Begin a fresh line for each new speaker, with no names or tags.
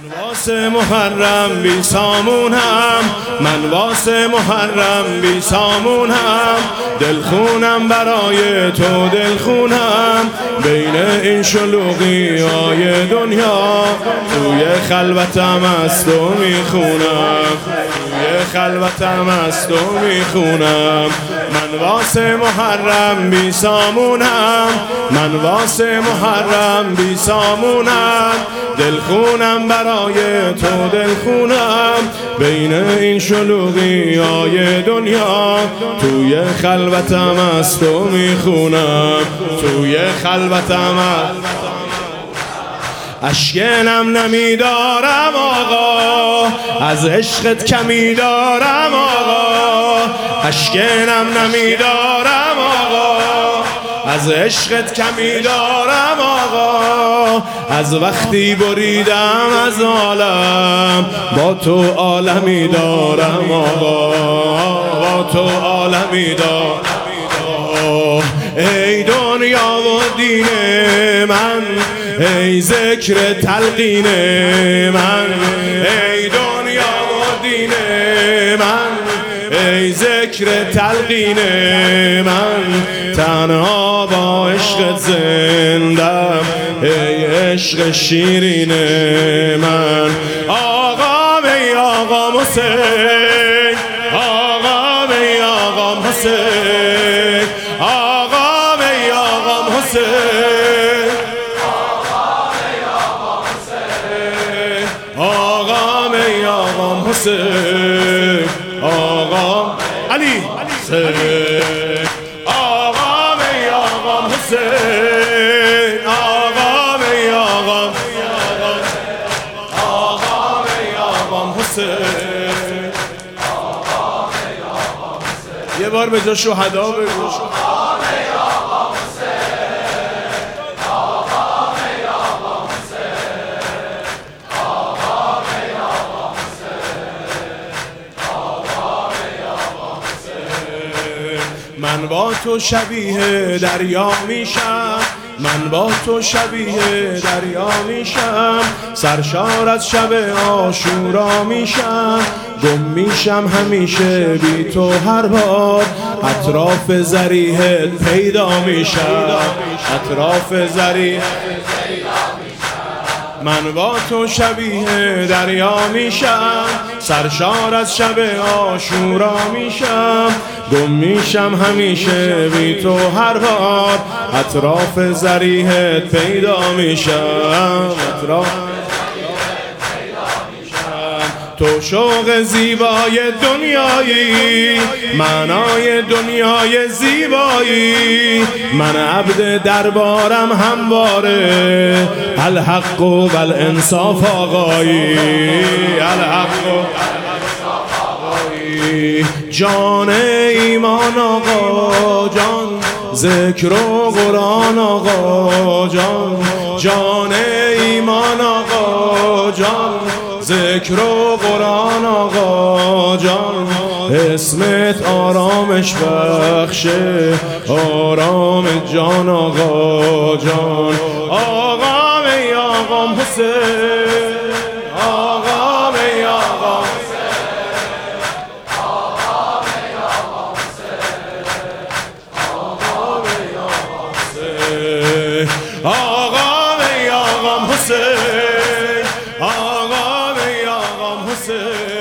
واسه محرم بی سامونم، من واسه محرم بی سامونم، دلخونم برای تو دلخونم، بین این شلوغی های دنیا توی خلوتم از تو میخونم، توی خلوتم از تو میخونم. من واسه محرم بی سامونم، من واسه محرم بی سامونم، دلخونم برای تو دلخونم، بین این شلوغی های دنیا توی خلوتم از تو میخونم، توی خلوتم اشکنم نمیدارم آقا، از عشقت کمی دارم آقا، اشکنم نمیدارم آقا، از عشقت کمی دارم آقا، از وقتی بریدم از عالم با تو عالمی دارم آقا، با تو عالمی دارم. ای دنیا و دین من، ای ذکر تلقین من، ای دنیا و دین من، ای ذکر تلقین من، تنها با عشق زندم، ای عشق شیرین من. آقا ای آقا حسین، آقا ای آقا حسین، آقا ای آقا حسین، آقا ای آقا حسین، آقا علی حسین، آقا ای آقا حسین، آقا ای آقا، آقا ای آقا حسین، یه بار به جا شهدا بگو. من با تو شبیه دریا میشم، من با تو شبیه دریا میشم، سرشار از شب عاشورا میشم، گم میشم همیشه بی تو هر بار، اطراف ضریحت پیدا میشم، اطراف ضریحت. من با تو شبیه دریا میشم، سرشار از شب عاشورا میشم، گم میشم همیشه بی تو هر بار، اطراف ضریحت پیدا میشم، اطراف تو شوق زیبای دنیایی، معنای دنیای زیبایی، من عبد دربارم همواره، الحق و الانصاف آقایی، الحق و جان ایمان آقا جان، ذکر و قرآن آقا جان، جان ایمان آقا جان، ذکر و قرآن آقا جان، اسمت آرامش بخشه، آرام جان آقا جان. آقا ای آقا حسین، آقا ای آقا حسین، آقا ای آقا حسین، آقا ای آقا حسین، آقا ای آقا حسین، آقا ای آقا حسین.